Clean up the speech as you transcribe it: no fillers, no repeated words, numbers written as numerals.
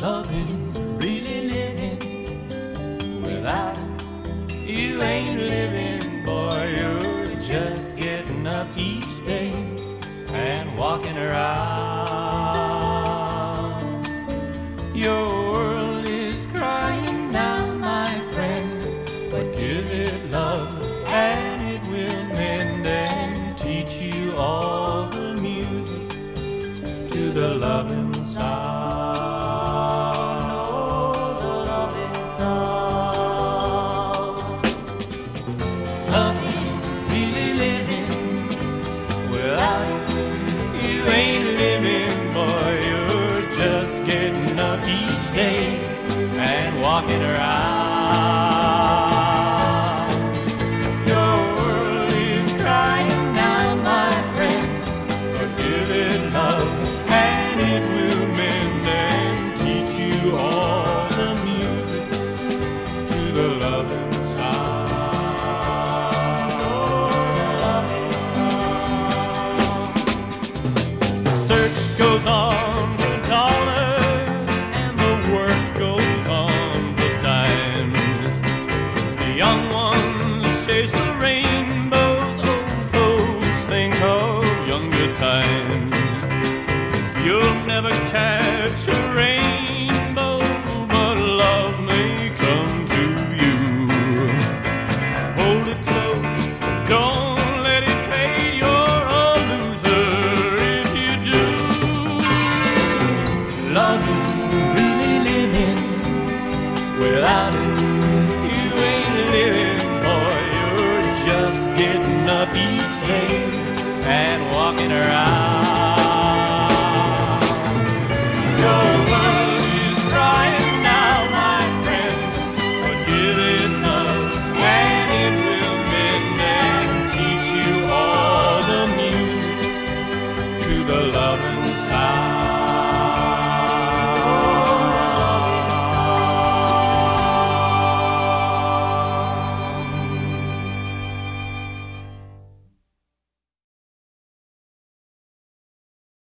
loving, really living. Without you ain't living, boy, you're just getting up each day and walking around. Your world is crying now, my friend, but give it love and it will mend and teach you all the music to the loving sound. Oh, the loving sound. Loving, really living. Without you ain't living, boy, you're just getting up each day and walking around. Your world is crying now, my friend, but give it love and it will mend and teach you all the music to the loving sound. Oh, the search goes on for dollars and the work goes on for dimes. The young ones chase the rain